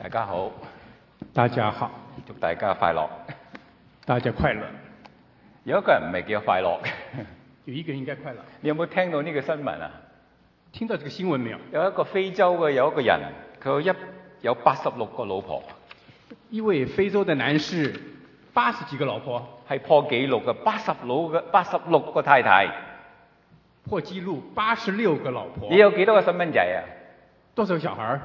大家好， 大家好， 祝大家快樂。 大家快樂。 有一個人唔係叫快樂， 有一個人應該快樂。 你有冇聽到呢個新聞啊？ 聽到這個新聞沒有？ 有一個非洲嘅有一個人，佢有86個老婆。 一位非洲的男士，80幾個老婆， 係破紀錄嘅86個太太。 破紀錄86個老婆。 你有幾多個細蚊仔啊？ 多少個小孩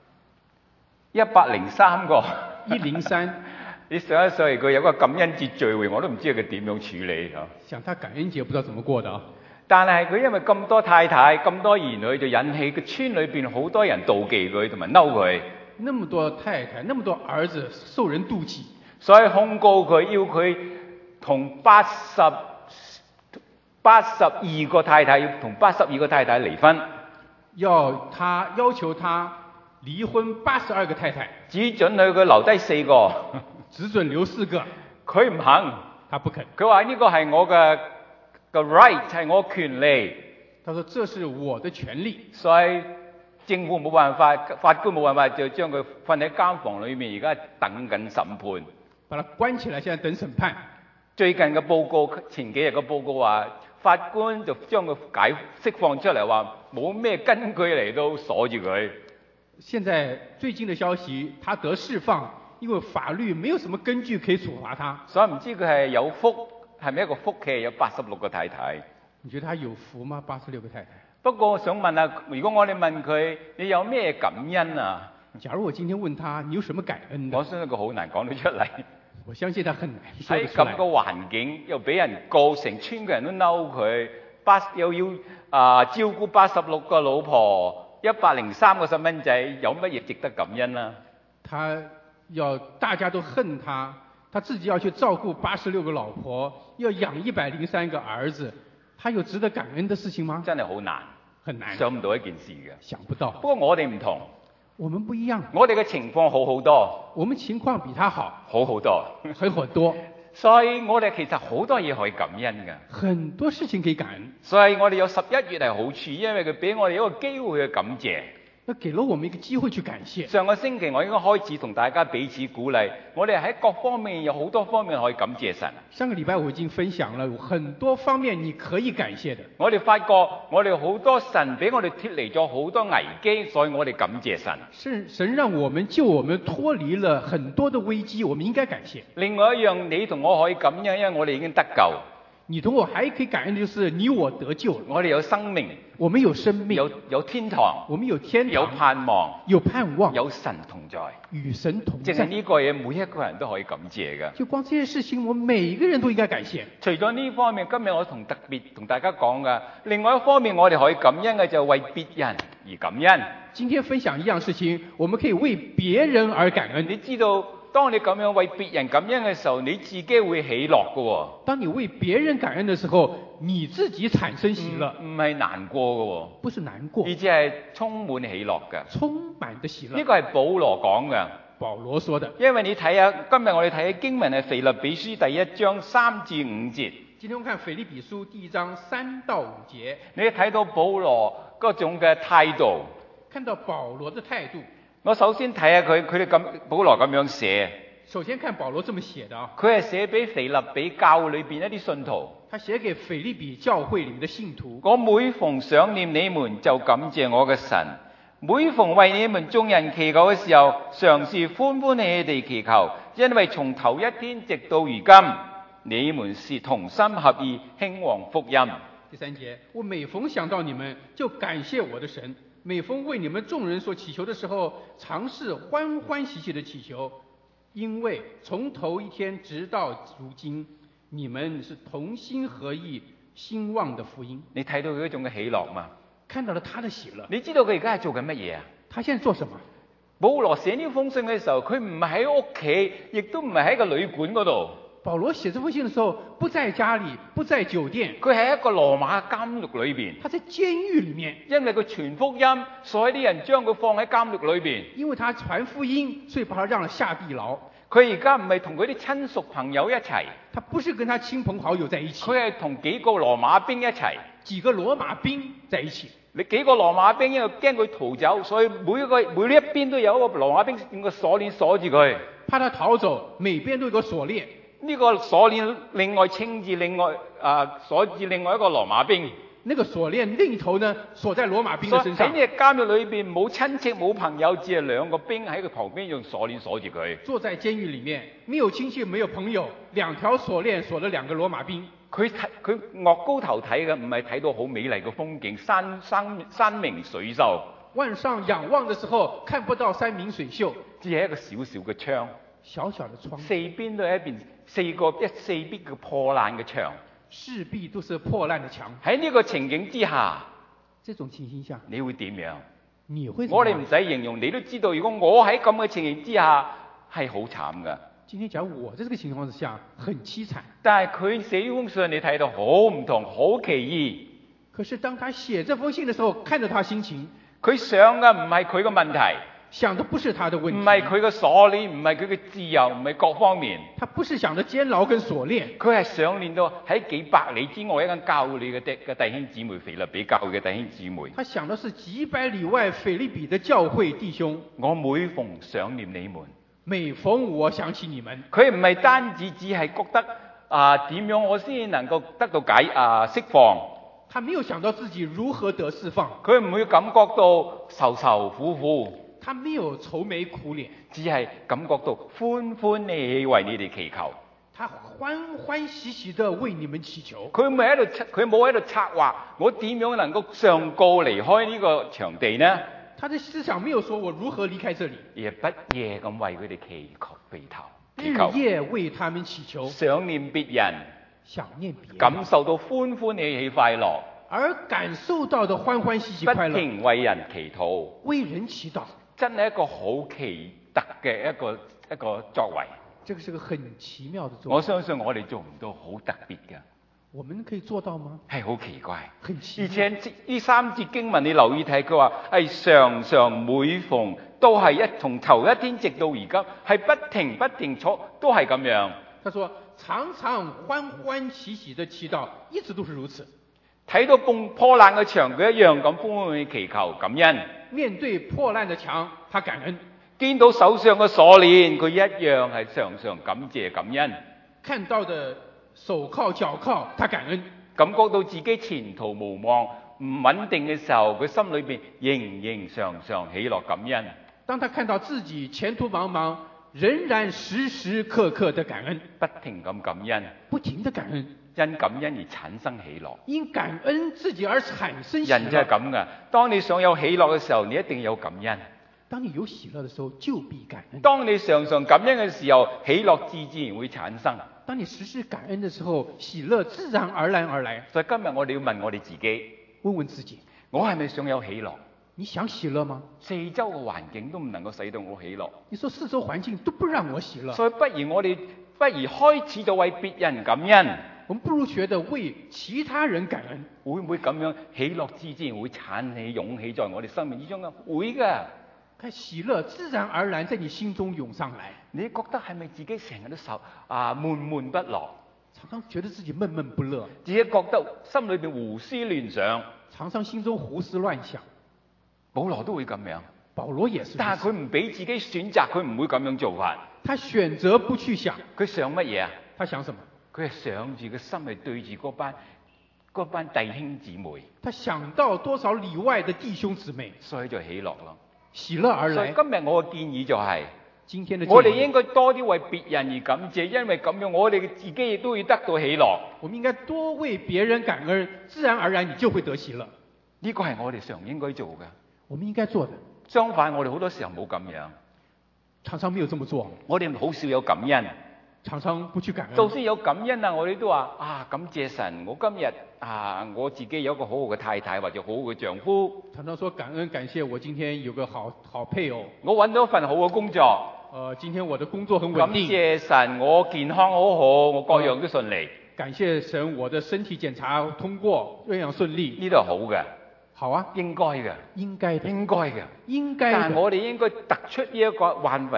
？103個。 103。 你上一歲佢有個感恩節聚會，我都唔知佢點樣處理啊！ 想他感恩節不知道怎麼過的啊！ 但係佢因為咁多太太、咁多兒女，就引起個村裏邊好多人妒忌佢同埋嬲佢。 那麼多太太，那麼多兒子，受人妒忌， 所以控告佢，要佢同82個太太，要同82個太太離婚。 要求他離婚82個太太， 只准佢留低4個。 只准留4個， 佢唔肯， 他不肯。 佢話呢個係我嘅 right， 係我權利。 他說這是我的權利。 所以政府冇辦法，法官冇辦法，就將佢瞓喺監房裏面，而家等緊審判。 把他關起來，現在等審判。 最近嘅報告，前幾日嘅報告話，法官就將佢釋放出嚟，話冇咩根據嚟到鎖住佢。 現在最近的消息，他得釋放。因為法律沒有什麼根據可以處罰他， 所以唔知佢係有福，係咪一個福氣有86個太太？ 你覺得他有福嗎？86個太太。 不過我想問下，如果我哋問佢，你有咩感恩啊？ 假如我今天問他，你有什麼感恩？ 我相信佢好難講得出嚟。 我相信他很難說得出來。 喺咁個環境，又俾人告，成村嘅人都嬲佢，又要照顧86個老婆，103個細蚊仔，有乜嘢值得感恩啊？ 大家都恨他，他自己要去照顧86個老婆，要養103個兒子，他有值得感恩的事情嗎？ 真係好難， 很難， 想唔到一件事嘅。 想不到。 不過我哋唔同， 我們不一樣。 我哋嘅情況好好多。 我們情況比他好， 好好多， 很多。 所以我哋其實好多嘢可以感恩嘅。 很多事情可以感恩。 所以我哋有11月係好處，因為佢俾我哋一個機會去感謝。 那給了我們一個機會去感謝。 上個星期我應該開始同大家彼此鼓勵，我哋喺各方面有好多方面可以感謝神。 上個禮拜我已經分享了很多方面你可以感謝的。 我哋發覺我哋好多神俾我哋脫離咗好多危機，所以我哋感謝神。 神讓我們脫離了很多的危機，我們應該感謝。 另外一樣，你同我可以感恩，因為我哋已經得救。 你同我還可以感恩的就是你我得救了， 我哋有生命， 我們有生命， 有天堂， 我們有天堂， 有盼望， 有盼望， 有神同在， 與神同在。 淨係呢個嘢，每一個人都可以感謝嘅。 就光這件事情，我們每一個人都應該感謝。 除咗呢方面，今日我特別同大家講嘅，另外一方面我哋可以感恩嘅就係為別人而感恩。 今天分享一樣事情，我們可以為別人而感恩。 你知道，當你咁樣為別人感恩嘅時候，你自己會喜樂嘅喎。 當你為別人感恩的時候，你自己產生喜樂， 唔係難過嘅喎。 不是難過， 而且係充滿喜樂嘅。 充滿的喜樂。 呢個係保羅講嘅。 保羅說的。 因為你睇下，今日我哋睇嘅經文係腓立比書第1章3至5節。 今天我們看腓立比書第1章3到5節。 你睇到保羅嗰種嘅態度。 看到保羅的態度。 我首先睇下佢哋咁保羅咁樣寫。 首先看保羅這麼寫的啊。 佢係寫俾腓立比教會裏邊一啲信徒。 他寫給腓立比教會裏面的信徒。 我每逢想念你們，就感謝我嘅神；每逢為你們眾人祈求嘅時候，常是歡歡喜喜地祈求，因為從頭一天直到如今，你們是同心合意興旺福音。 第3節，我每逢想到你們，就感謝我的神；每逢為你們眾人所祈求的時候，常是歡歡喜喜地祈求，因為從頭一天直到如今，你們是同心合意興旺的福音。 你睇到佢嗰種嘅喜樂嘛？ 看到了他的喜樂。 你知道佢而家係做緊乜嘢啊？ 他現在做什麼？ 保羅寫呢封信嘅時候，佢唔係喺屋企，亦都唔係喺個旅館嗰度。 保羅寫這封信的時候，不在家裏，不在酒店， 佢喺一個羅馬監獄裏邊。 他在監獄裏面， 因為佢傳福音，所以啲人將佢放喺監獄裏邊。 因為他傳福音，所以把他讓了下地牢。 佢而家唔係同佢啲親屬朋友一齊， 他不是跟他親朋好友在一起， 佢係同幾個羅馬兵一齊。 幾個羅馬兵在一起。 你幾個羅馬兵因為驚佢逃走，所以每一邊都有一個羅馬兵用個鎖鏈鎖住佢。 怕他逃走，每邊都有個鎖鏈。 呢個鎖鏈另外稱住鎖住另外一個羅馬兵。 那個鎖鏈另一頭呢，鎖在羅馬兵的身上。 喺呢個監獄裏邊冇親戚冇朋友，只係兩個兵喺佢旁邊用鎖鏈鎖住佢。 坐在監獄裡面，沒有親戚，沒有朋友，兩條鎖鏈鎖了兩個羅馬兵。 佢岳高頭睇嘅唔係睇到好美麗嘅風景，山明水秀。 晚上仰望的時候，看不到山明水秀， 只係一個小小嘅窗， 小小的窗， 四邊都係一邊四邊嘅破爛嘅牆。 四壁都是破爛的牆。 喺呢個情景之下， 這種情形下， 你會點樣？ 你會怎麼樣？ 我哋唔使形容，你都知道。如果我喺咁嘅情形之下，係好慘噶。 今天講我在這個情況之下，很淒慘。 但係佢寫呢封信，你睇到好唔同，好奇異。 可是當他寫這封信的時候，看着他心情， 佢想嘅唔係佢嘅問題。 想的不是他的問題， 唔係佢嘅鎖鏈，唔係佢嘅自由，唔係各方面。 他不是想着監牢跟鎖鏈， 佢係想念到喺幾百里之外一間教會嘅弟兄姊妹，腓立比教會嘅弟兄姊妹。 他想的是幾百里外腓立比的教會弟兄。 我每逢想念你們， 每逢我想起你們。 佢唔係單止只係覺得點樣我先能夠得到釋放。 他沒有想到自己如何得釋放， 佢唔會感覺到愁苦苦。 他沒有愁眉苦臉， 只係感覺到歡歡喜喜為你哋祈求。 他歡歡喜喜地為你們祈求。 佢冇喺度策劃我點樣能夠上告離開呢個場地呢？ 他的思想沒有說我如何離開這裡， 而係不夜咁為佢哋祈求祈求， 日夜為他們祈求， 想念別人， 想念別人， 感受到歡歡喜喜快樂， 而感受到的歡歡喜喜快樂， 不停為人祈禱， 為人祈禱。 真係一個好奇特嘅一個作為。 這個是個很奇妙的作為。 我相信我哋做唔到好特別嘅。 我們可以做到嗎？ 係好奇怪。 很奇妙。 而且呢三節經文你留意睇，佢話係常常每逢都係從頭一天直到而家，係不停錯都係咁樣。 他說常常歡歡喜喜的祈禱，一直都是如此。 睇到破爛嘅牆，佢一樣咁歡歡喜喜祈求感恩。 面對破爛的牆，他感恩； 見到手上嘅鎖鏈，佢一樣係常常感謝感恩。 看到的手銬腳銬，他感恩； 感覺到自己前途無望、唔穩定嘅時候，佢心裏邊仍常喜樂感恩。 當他看到自己前途茫茫，仍然時時刻刻的感恩， 不停咁感恩， 不停的感恩。 因感恩而產生喜樂， 因感恩自己而產生喜樂。 人就係咁噶，當你想有喜樂嘅時候，你一定有感恩。 當你有喜樂嘅時候，就必感恩。 當你常常感恩嘅時候，喜樂自然會產生。 當你時時感恩嘅時候，喜樂自然而然而來。 所以今日我哋要問我哋自己， 問問自己， 我係咪想有喜樂？ 你想喜樂嗎？ 四周嘅環境都唔能夠使到我喜樂。 你說四周環境都不讓我喜樂， 所以不如我哋開始就為別人感恩。 我們不如覺得為其他人感恩， 會唔會咁樣喜樂自然會產起勇氣在我哋生命之中啊？會㗎。 看喜樂自然而然在你心中湧上來。 你覺得係咪自己成日都悶不樂？ 常常覺得自己悶悶不樂， 自己覺得心裏邊胡思亂想， 常常心中胡思亂想。 保羅都會咁樣， 保羅也是， 但係佢唔俾自己選擇，佢唔會咁樣做法。 他選擇不去想， 佢想乜嘢啊？ 他想什麼？ 佢係想住個心係對住嗰班弟兄姊妹。 他想到多少里外的弟兄姊妹， 所以就喜樂咯。 喜樂而來。 所以今日我嘅建議就係， 今天的我哋應該多啲為別人而感謝，因為咁樣我哋自己亦都會得到喜樂。 我們應該多為別人感恩，自然而然你就會得喜樂。 呢個係我哋常應該做嘅。 我們應該做的。 相反，我哋好多時候冇咁樣， 常常沒有這麼做。 我哋好少有感恩， 常常不去感恩。 就算有感恩啊，我哋都話感謝神，我今日我自己有一個好好嘅太太或者好好嘅丈夫。 常常說感恩感謝，我今天有個好配偶。 我揾到一份好嘅工作。 今天我的工作很穩定。 感謝神，我健康好好，我各樣都順利。 感謝神，我的身體檢查通過，樣樣順利。 呢度係好嘅。 好啊， 應該嘅， 應該的， 應該嘅， 應該的。 但我哋應該突出呢一個範圍，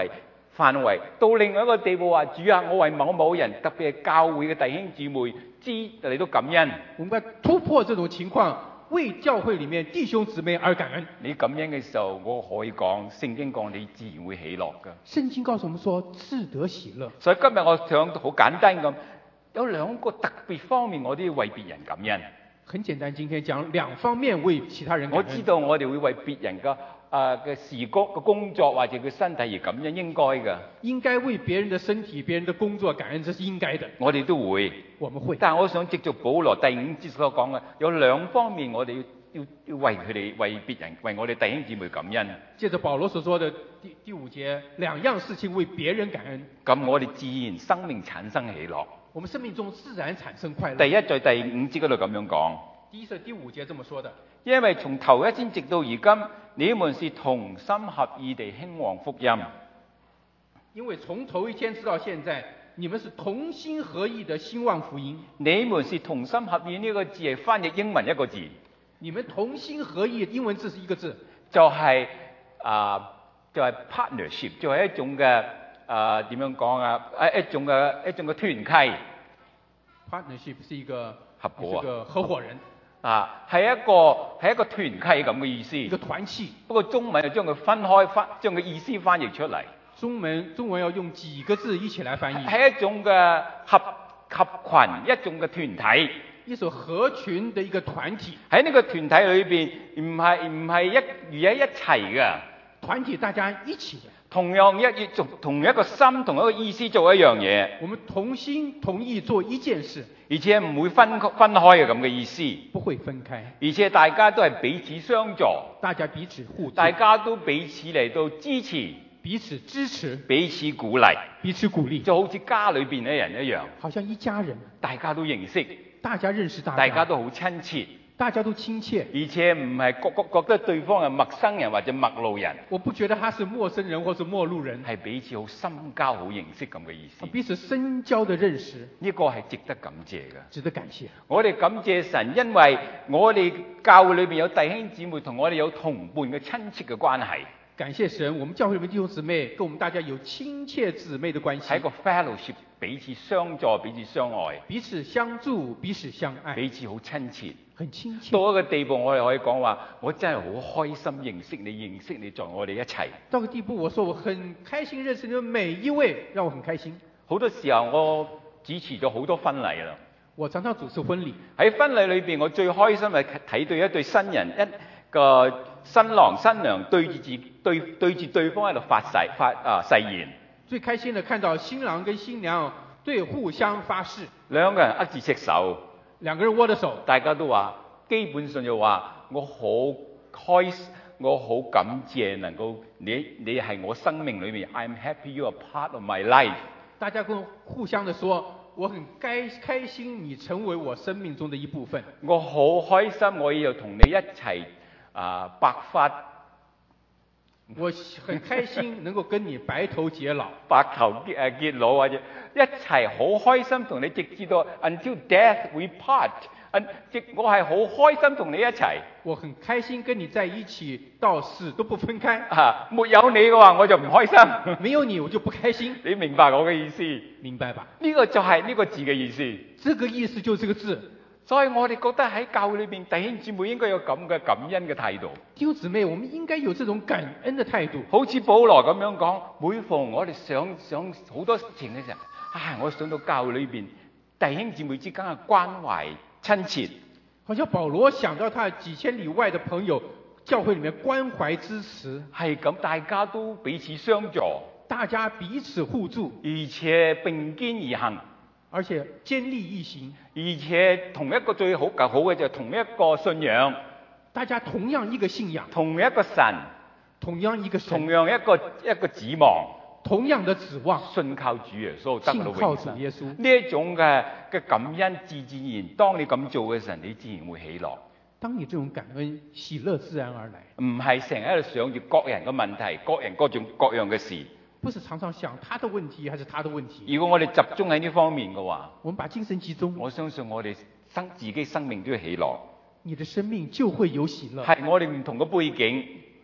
範圍，到另外一個地步話：主啊，我為某某人，特別係教會嘅弟兄姊妹知嚟到感恩。 我們要突破這種情況，為教會裡面弟兄姊妹而感恩。 你感恩嘅時候，我可以講聖經講你自然會喜樂㗎。 聖經告訴我們說，自得喜樂。 所以今日我想好簡單咁，有兩個特別方面我都要為別人感恩。 很簡單，今天講兩方面為其他人感恩。 我知道我哋會為別人嘅事工作或者佢身體而感恩，應該㗎。 應該為別人的身體、別人的工作感恩，這是應該的。 我哋都會， 我們會。 但係我想藉著保羅第5節所講嘅，有兩方面我哋要為佢哋、為別人、為我哋弟兄姊妹感恩。 借着保羅所說的第5節，兩樣事情為別人感恩。 咁我哋自然生命產生喜樂。 我們生命中自然產生快樂。 第一在第5節嗰度咁樣講。 第一是第5節這麼說的。 因為從頭一天直到如今，你們是同心合意地興旺福音。 因為從頭一天直到現在，你們是同心合意的興旺福音。 你們是同心合意呢個字係翻譯英文一個字。 你們同心合意英文字是一個字， 就係 partnership， 就係一種嘅點樣講啊？一種嘅團契。 partnership 是一個合夥啊， 是個合夥人。 係一個團契咁嘅意思。 一個團契。不過中文就將佢分開將佢意思翻譯出嚟。 中文要用幾個字一起來翻譯。 係一種嘅合群，一種嘅團體。 一種合群的一個團體。喺呢個團體裏邊，唔係一齊嘅。 團體大家一起。 同一個心，同一個意思做一樣嘢。 我們同心同意做一件事。 而且唔會分開嘅咁嘅意思。 不會分開。 而且大家都係彼此相助。 大家彼此互助。 大家都彼此嚟到支持。 彼此支持。 彼此鼓勵。 彼此鼓勵。 就好似家裏邊嘅人一樣。 好像一家人。 大家都認識。 大家認識大家。 大家都好親切。 大家都親切。 而且唔係覺得對方係陌生人或者陌路人。 我不覺得他是陌生人或是陌路人。 係彼此好深交、好認識咁嘅意思。 彼此深交的認識。 呢個係值得感謝嘅。 值得感謝。 我哋感謝神，因為我哋教會裏邊有弟兄姊妹同我哋有同伴嘅親切嘅關係。 感謝神，我們教會裏面弟兄姊妹跟我們大家有親切姊妹的關係。 係一個 fellowship， 彼此相助、彼此相愛。 彼此相助、彼此相愛。 彼此好親切。 很親切。 到一個地步，我哋可以講話，我真係好開心認識你在我哋一齊。 到個地步，我說我很開心認識你們每一位，讓我很開心。 好多時候我主持咗好多婚禮啦。 我常常主持婚禮。喺婚禮裏邊，我最開心係睇到一對新人，一個新郎新娘對住對方喺度發誓言。 最開心的看到新郎跟新娘對互相發誓。 兩個人握住隻手。 兩個人握着手。 大家都話，基本上就話我好開心，我好感謝能夠你係我生命裏面 ，I'm happy you are part of my life。 大家跟互相的說，我很開心你成為我生命中的一部分。 我好開心，我要同你一齊白髮。 我很開心能夠跟你白頭偕老。 白頭偕老或者一齊好開心同你直至到 until death we part。我係好開心同你一齊。 我很開心跟你在一起到死都不分開。 沒有你嘅話我就唔開心。 沒有你我就不開心。 你明白我嘅意思？ 明白吧？ 呢個就係呢個字嘅意思。 這個意思就是這個字。 所以我哋覺得喺教會裏邊弟兄姊妹應該有咁嘅感恩嘅態度。 弟兄姊妹，我們應該有這種感恩嘅態度。 好似保羅咁樣講，每逢我哋想好多事情嘅時候，我想到教會裏邊弟兄姊妹之間嘅關懷親切。 好像保羅想到他幾千里外嘅朋友，教會裏面關懷支持。 係咁，大家都彼此相助， 大家彼此互助， 而且並肩而行。 而且堅立一行， 而且同一個最好嘅就係同一個信仰， 大家同樣一個信仰， 同一個神， 同樣一個神， 同樣一個指望， 同樣的指望， 信靠主耶穌，得到永生。 信靠主耶穌， 呢一種嘅感恩自然，當你咁做嘅時候，你自然會喜樂。 當你這種感恩喜樂自然而來， 唔係成日喺度想住各人嘅問題，各人各樣嘅事。 不是常常想他的問題還是他的問題。 如果我哋集中喺呢方面嘅話， 我們把精神集中， 我相信我哋自己生命都要喜樂。 你的生命就會有喜樂。 係我哋唔同嘅背景，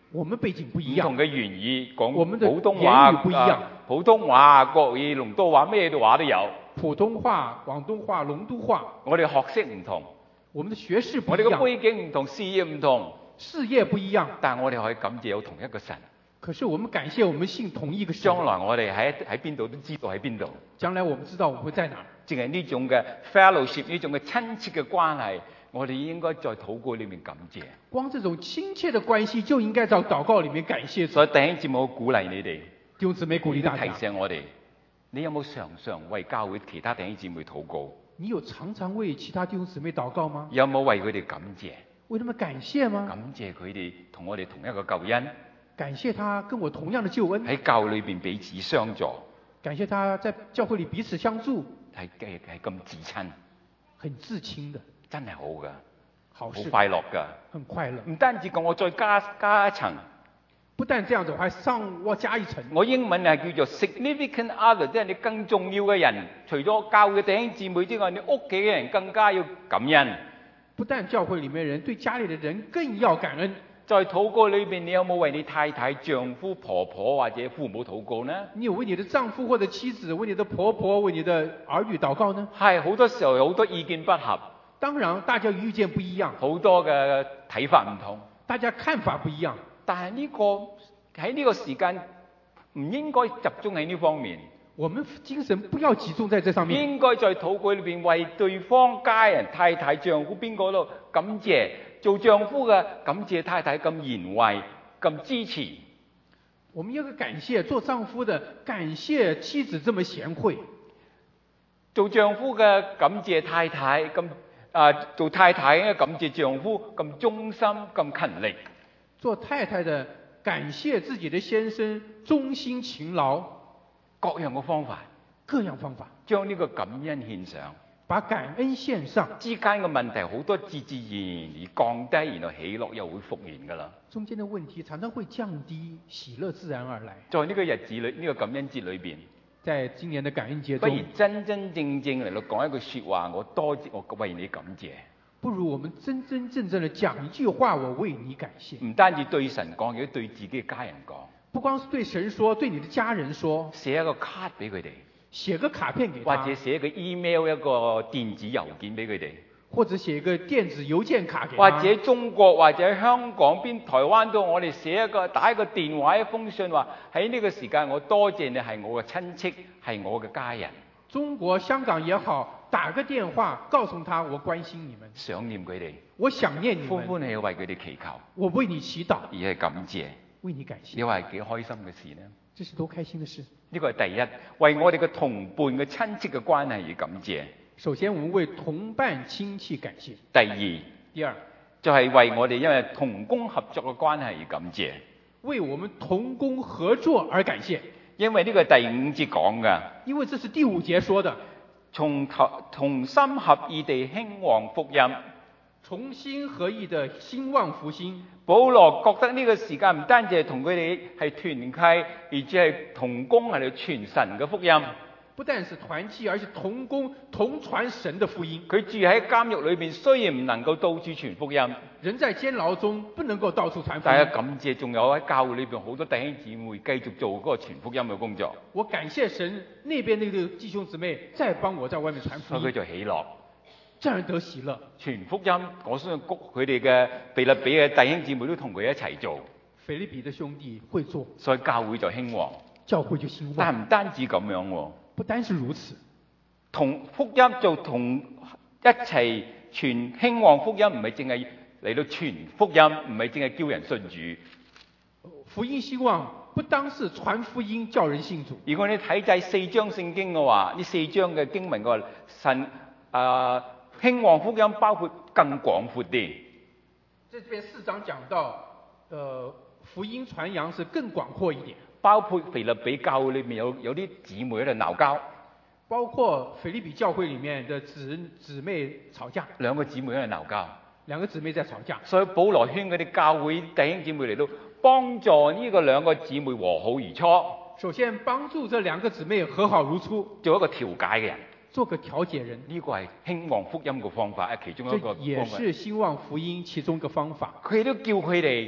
我們背景不一樣， 唔同嘅言語， 我們的講普通話言語不一樣普通話、國語、龍都話咩話都有。 普通話、廣東話、龍都話， 我哋學識唔同， 我們的學識不我哋嘅一樣， 背景唔同，事業唔同， 事業不一樣， 但係我哋可以感謝有同一個神。 可是我們感謝我們信同一個神。 將來我哋喺邊度都知道喺邊度。 將來我們知道我們會在哪兒。 淨係呢種嘅 fellowship，呢種嘅親切嘅關係，我哋應該在禱告裏面感謝。 光這種親切的關係就應該在禱告裡面感謝主。 所以弟兄姊妹，我鼓勵你哋， 弟兄姊妹鼓勵大提家， 醒我哋，你有冇常常為教會其他弟兄姊妹禱告？ 你有常常為其他弟兄姊妹禱告嗎？ 有冇為佢哋感謝？ 為他們感謝嗎？ 感謝佢哋同我哋同一個救恩， 感謝他跟我同樣的救恩， 喺教會裏邊彼此相助， 感謝他在教會裡彼此相助， 係咁至親， 很至親的， 真係好噶，好好事， 快樂噶。 很快樂。 唔單止講，我再加一層， 不但這樣子，我還我加一層。 我英文係叫做 significant other，即係你更重要嘅人，除咗教會嘅弟兄姊妹之外，你屋企嘅人更加要感恩。 不但教會裡面人，對家裡的人更要感恩。 在禱告裏邊，你有冇為你太太、丈夫、婆婆或者父母禱告呢？ 你有為你的丈夫或者妻子、為你的婆婆、為你的兒女禱告呢？ 係，好多時候有好多意見不合， 當然，大家意見不一樣， 好多嘅睇法唔同。 大家看法不一樣。 但係喺呢個時間唔應該集中喺呢方面， 我們精神不要集中在這上面， 應該在禱告裏邊為對方家人、太太、丈夫邊個度感謝。做丈夫嘅感謝太太咁賢惠、咁支持。 我們應該感謝做丈夫的感謝妻子這麼賢惠。 做丈夫嘅感謝太太咁做太太嘅感謝丈夫咁忠心、咁勤力。 做太太的感謝自己的先生忠心勤勞。 各樣嘅方法， 各樣方法， 將呢個感恩獻上。 把感恩獻上。 之間嘅問題好多自然而降低，然後喜樂又會復燃㗎啦。 中間的問題常常會降低，喜樂自然而來。 在呢個日子裏，呢個感恩節裏邊， 在今年的感恩節不如中， 真真正正嚟到講一句説話，我為你感謝。 不如我們真真正正的講一句話，我為你感謝。 唔單止對神講，亦都對自己嘅家人講。 不光是對神說，對你的家人說。 寫一個卡俾佢哋。 寫個卡片給他， 或者寫一個 email 一個電子郵件俾佢哋， 或者寫一個電子郵件卡給他， 或者中國或者香港邊台灣都我哋打一個電話一封信話喺呢個時間我多謝你係我嘅親戚係我嘅家人。 中國香港也好，打個電話告訴他我關心你們， 想念佢哋， 我想念你們， 歡歡喜為佢哋祈求， 我為你祈禱， 而係感謝， 為你感謝。 你話係幾開心嘅事呢？ 這是多開心的事！ 呢個係第一，為我哋嘅同伴嘅親戚嘅關係而感謝。 首先，我們為同伴親戚感謝。第二， 就係為我哋因為同工合作嘅關係而感謝。 為我們同工合作而感謝。 因為呢個係第5節講㗎。 因為這是第5節說的。 同心合意地興旺福音。 同心合意的興旺福音。 保羅覺得呢個時間唔單止係同佢哋係團契，而且係同工係嚟傳神嘅福音。 不但是團契，而是同工同傳神的福音。 佢住喺監獄裏邊，雖然唔能夠到處傳福音， 人在監牢中不能夠到處傳福音。 大家感謝，仲有喺教會裏邊好多弟兄姊妹繼續做嗰個傳福音嘅工作。 我感謝神，那邊那個弟兄姊妹再幫我在外面傳福音。 所以佢就喜樂。 這樣得喜樂。 傳福音，我相信佢哋嘅腓立比嘅弟兄姊妹都同佢一齊做。 腓立比的兄弟會做， 所以教會就興旺。 教會就興旺。 但唔單止咁樣喎。 不單是如此， 同福音就同一齊傳興旺福音，唔係淨係嚟到傳福音，唔係淨係叫人信主。 福音興旺不單是傳福音叫人信主。如果你睇晒4章聖經嘅話，呢4章嘅經文嘅話，神興旺福音包括更廣闊啲。 這邊4章講到，福音傳揚是更廣闊一點。 包括腓立比教會裏面有啲姊妹喺度鬧交。 包括腓立比教會裏面的姊妹吵架。2 個姊妹喺度鬧交。 2個姊妹在吵架。 所以保羅勸嗰啲教會弟兄姊妹嚟到幫助呢個2個姊妹和好如初。 首先幫助這2個姊妹和好如初。 做一個調解嘅人。 做個調解人。 呢個係興旺福音嘅方法，其中一個方法。 這也是興旺福音其中一個方法。 佢都叫佢哋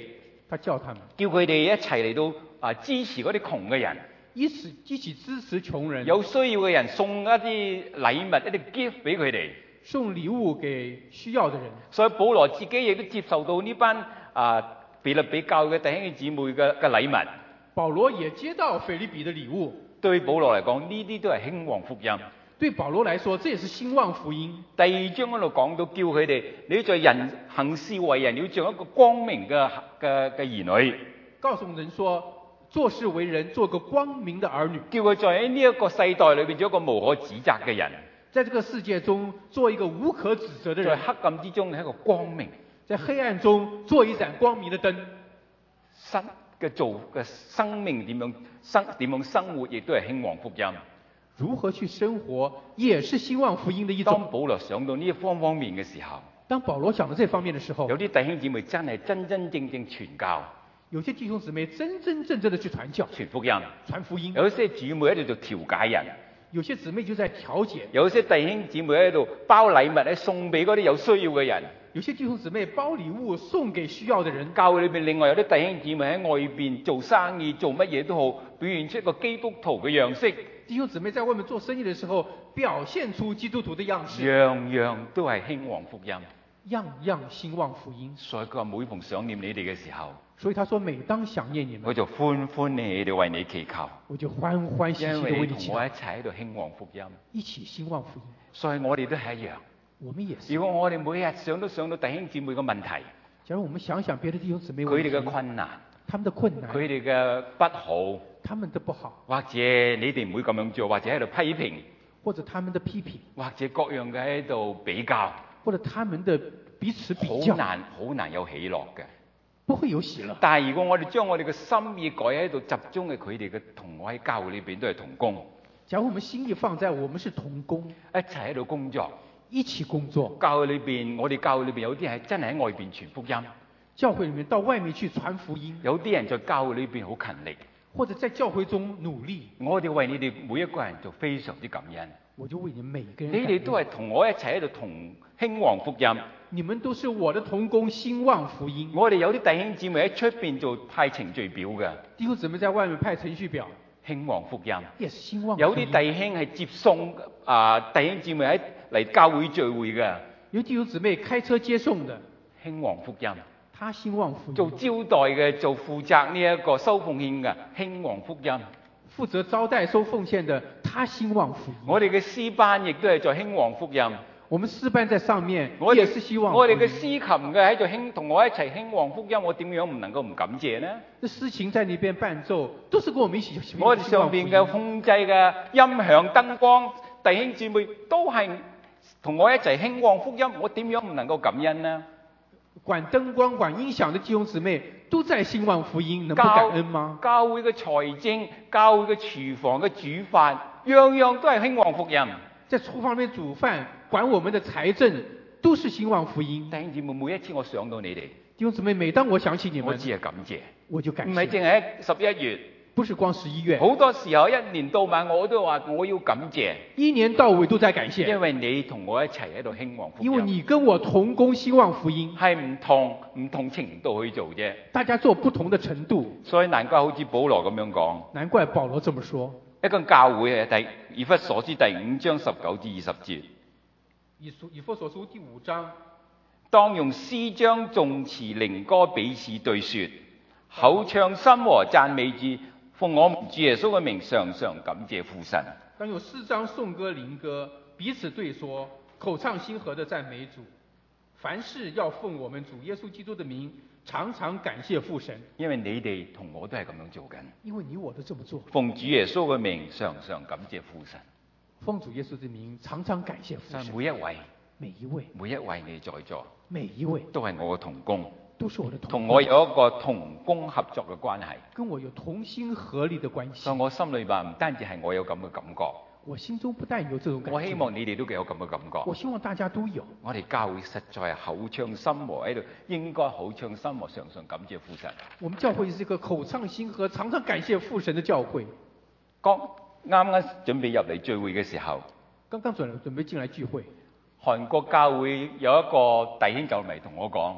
他叫他们叫佢哋一齊嚟到支持嗰啲窮嘅人， 一起支持窮人， 有需要嘅人送一啲禮物一啲 gift 俾佢哋。 送禮物給需要的人。 所以保羅自己亦都接受到呢班腓立比教嘅弟兄姊妹嘅禮物。 保羅也接到腓立比的禮物。 對保羅嚟講，呢啲都係興旺福音。 對保羅來說，這也是興旺福音。 第2章嗰度講到，叫佢哋你要在人行事為人，要做一個光明嘅兒女。 告訴人說，做事為人，做個光明的兒女。 叫佢在呢一個世代裏邊做一個無可指責嘅人。 在這個世界中，做一個無可指責的人。 在黑暗之中係一個光明。 在黑暗中做一盞光明的燈。 新嘅生命點樣生活，亦都係興旺福音。 如何去生活，也是興旺福音的一種。 當保羅想到呢一方面嘅時候， 當保羅想到這方面的時候， 有啲弟兄姊妹真係真正傳教， 有些弟兄姊妹真正的去傳教、 傳福音、 傳福音。 有些姊妹喺度做調解人， 有些姊妹就在調解。 有些弟兄姊妹喺度包禮物咧送俾嗰啲有需要嘅人。 有些弟兄姊妹包禮物送給需要的人。 教會裏邊另外有啲弟兄姊妹喺外邊做生意做乜嘢都好，表現出一個基督徒嘅樣式。 弟兄姊妹在外面做生意的時候，表現出基督徒的樣式。 樣樣都係興旺福音。 樣樣興旺福音。 所以佢話每逢想念你哋嘅時候， 所以他說每當想念你們， 我就歡歡喜喜地為你祈求。 我就歡歡喜喜地為你祈求。 因為你同我一齊喺度興旺福音， 一起興旺福音。 所以我哋都係一樣。 我們也是。 如果我哋每日想到弟兄姊妹嘅問題， 假如我們想別的弟兄姊妹佢哋嘅困難， 他們的困難， 佢哋嘅不好， 他們的不好， 或者你哋唔會咁樣做，或者喺度批評， 或者他們的批評， 或者各樣嘅喺度比較， 或者他們的彼此比較， 好難有喜樂嘅， 不會有喜樂。 但係如果我哋將我哋嘅心意改喺度，集中喺佢哋嘅同我喺教會裏邊都係同工。 假如我們心意放在我們是同工， 一齊喺度工作， 一起工作。 教會裏邊，我哋教會裏邊有啲人係真係喺外邊傳福音。 教會裏面到外面去傳福音。 有啲人在教會裏邊好勤力， 或者在教會中努力。 我哋為你哋每一個人就非常之感恩。 我就為你們每個人。 你哋都係同我一齊喺度同興旺福音。 你們都是我的同工，興旺福音。 我哋有啲弟兄姊妹喺出邊做派程序表嘅。 弟兄姊妹在外面派程序表。 興旺福音。 也是興旺福音。 有啲弟兄係接送弟兄姊妹喺嚟教會聚會嘅。 有弟兄姊妹開車接送的。 興旺福音。 他興旺福音。 做招待嘅，做負責呢一個收奉獻嘅，興旺福音。 負責招待收奉獻的，他興旺福音。 我哋嘅詩班亦都係在興旺福音。 我們詩班在上面，也是希望。 我哋嘅詩琴嘅喺度同我一齊興旺福音，我點樣唔能夠唔感謝呢？ 這詩琴在那邊伴奏，都是跟我們一起。 我哋上邊嘅控制嘅音響、燈光，弟兄姊妹都係同我一齊興旺福音，我點樣唔能夠感恩呢？ 管燈光、管音響的弟兄姊妹都在興旺福音，能不感恩嗎？ 教會嘅財政、教會嘅廚房嘅煮飯，樣樣都係興旺福音。 在廚房裏面煮飯，管我們的財政，都是興旺福音。 弟兄姊妹，每一次我想到你哋， 弟兄姊妹，每當我想起你們， 我只係感謝， 我就感謝。 唔係淨係喺11月。 不是光11月， 好多時候一年到晚我都話我要感謝， 一年到尾都在感謝， 因為你同我一齊喺度興旺福音， 因為你跟我同工興旺福音， 係唔同程度去做啫， 大家做不同的程度， 所以難怪好似保羅咁樣講， 難怪保羅這麼說。 一間教會係以弗所書第5章19至20節， 以弗所書第5章， 當用詩章、頌詞、靈歌彼此對說，口唱心和讚美之。奉我們主耶穌嘅名，常常感謝父神。 當有詩章、頌歌、靈歌彼此對說，口唱心和的讚美主。凡事要奉我們主耶穌基督的名，常常感謝父神。 因為你哋同我都係咁樣做緊。 因為你我都這麼做。 奉主耶穌嘅名，常常感謝父神。 奉主耶穌的名，常常感謝父神。 每一位你在座， 每一位都係我嘅同工。 都是我的同工， 同我有一個同工合作嘅關係， 跟我有同心合力的關係。 所以我心裏邊唔單止係我有咁嘅感覺， 我心中不但有這種感覺， 我希望你哋都有咁嘅感覺。 我希望大家都有。 我哋教會實在係口唱心和喺度，應該口唱心和，常常感謝父神。 我們教會是一個口唱心和、常常感謝父神的教會。 啱啱準備入嚟聚會嘅時候， 剛準備進來聚會， 韓國教會有一個弟兄就嚟同我講。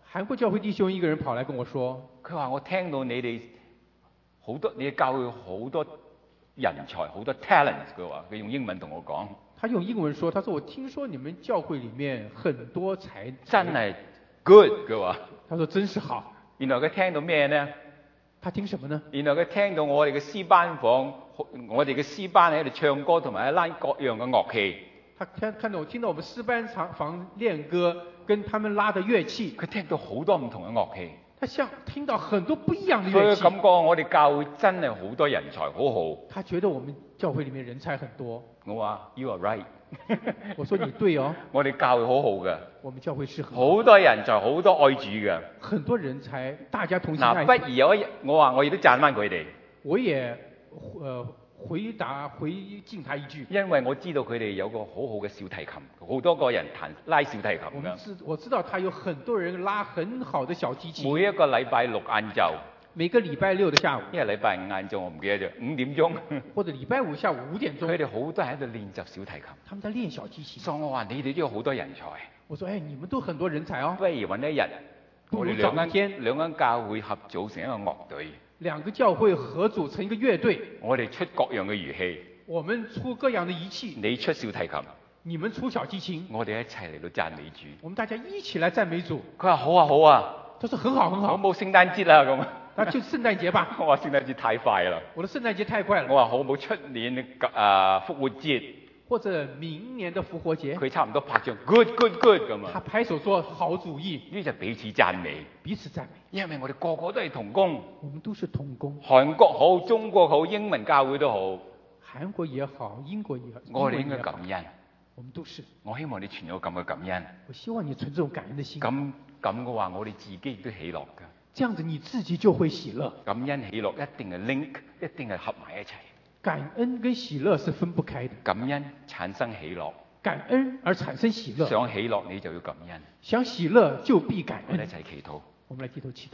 韓國教會弟兄一個人跑來跟我說， 佢話我聽到你哋好多，你哋教會好多人才，好多 talent。佢話佢用英文同我講， 他用英文說，他說我聽說你們教會裡面很多才， 真係 good。佢話， 他說真是好。 原來佢聽到咩呢？ 他聽什麼呢？ 原來佢聽到我哋嘅詩班房，我哋嘅詩班喺度唱歌同埋拉各樣嘅樂器。 他聽到我們詩班房練歌，跟他們拉的樂器。 佢聽到好多唔同嘅樂器。 他聽到很多不一樣的樂器。 佢感覺我哋教會真係好多人才，好好。 他覺得我們教會裡面人才很多。 我話 You are right。 我說你對哦。 我哋教會好好嘅。 我們教會是好多人才，好多愛主嘅。 很多人才，大家同心愛主。 不如有一日，我話我亦都讚翻佢哋。 我也回敬他一句， 因為我知道佢哋有個好好嘅小提琴，好多個人拉小提琴㗎。 我知道他有很多人拉很好的小提琴。 每一個禮拜六晏晝， 每個禮拜六的下午， 因為禮拜五晏晝我唔記得咗5點鐘， 或者禮拜五下午5點鐘， 佢哋好多人喺度練習小提琴。 他們在練小提琴。 所以我話你哋都有好多人才。 我說你們都很多人才哦。 不如揾一日，我哋兩間教會合組成一個樂隊。 兩個教會合組成一個樂隊， 我哋出各樣嘅樂器， 我們出各樣的儀器， 你出小提琴， 你們出小提琴， 我哋一齊嚟到讚美主。 我們大家一起來讚美主。 佢話好啊好啊， 他說很好很好。 我冇聖誕節啦咁。 那就聖誕節吧。 我話聖誕節太快啦。 我的聖誕節太快了。 我話好冇出年復活節， 或者明年的復活節。 佢差唔多拍掌 good 咁啊。 他拍手說好主意。 呢就彼此讚美。 彼此讚美。 因為我哋個個都係同工。 我們都是同工。 韓國好，中國好，英文教會都好。 韓國也好，英國也好。 我哋應該感恩。 我們都是。 我希望你存有咁嘅感恩。 我希望你存這種感恩的心。 咁嘅話，我哋自己都喜樂㗎。 這樣子你自己就會喜樂。 感恩喜樂一定係 link，一定係合埋一齊。 感恩跟喜樂是分不開的。 感恩產生喜樂， 感恩而產生喜樂。 想喜樂你就要感恩， 想喜樂就必感恩。 我哋一齊祈禱。 我們來低頭祈禱。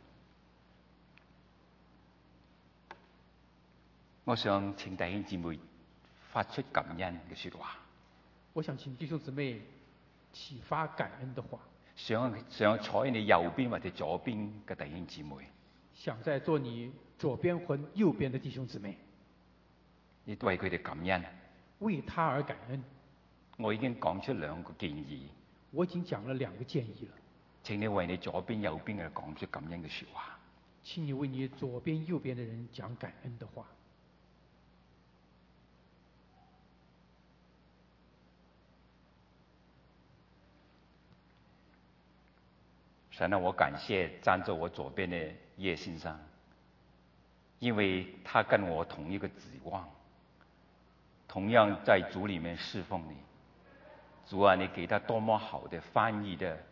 我想請弟兄姊妹發出感恩嘅說話。 我想請弟兄姊妹啟發感恩的話。 想坐喺你右邊或者左邊嘅弟兄姊妹， 想在坐你左邊或右邊的弟兄姊妹， 你為佢哋感恩， 為他而感恩。 我已經講出2個建議， 我已經講了2個建議了。 請你為你左邊右邊嘅講出感恩嘅說話。 請你為你左邊右邊的人講感恩的話。 神啊，我感謝站在我左邊的葉先生，因為他跟我同一個指望，同樣在主裏面侍奉你。主啊，你給他多麼好的翻譯的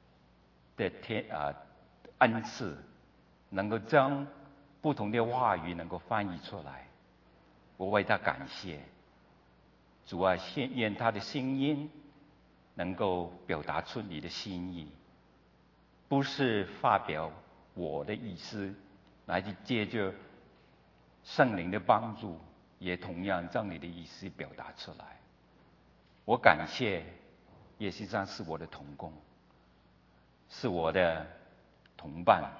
恩賜，能夠將不同的話語能夠翻譯出來。我為他感謝。主啊，願他的聲音能夠表達出你的心意。不是發表我的意思，乃是借着聖靈的幫助，也同樣將你的意思表達出來。我感謝葉先生是我的同工，是我的同伴。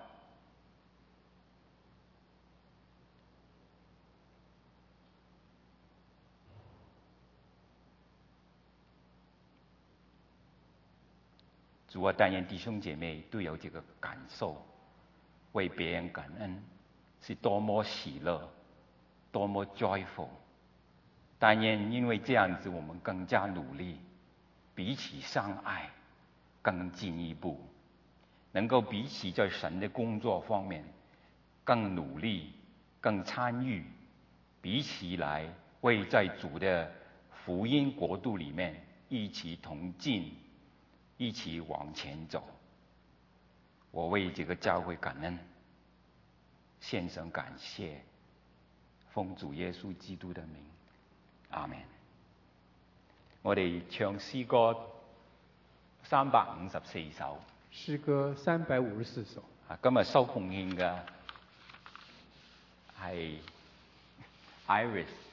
主啊，但願弟兄姐妹都有這個感受，為別人感恩是多麼喜樂，多麼 joyful。但願因為這樣子，我們更加努力，彼此相愛，更進一步，能夠彼此在神的工作方面更努力、更參與，彼此來為在主的福音國度裡面一起同進，一起往前走。我為這個教會感恩，獻上感謝，奉主耶穌基督的名，阿們。我哋唱詩歌354首。 詩歌354首。 今日收奉獻嘅係 Iris。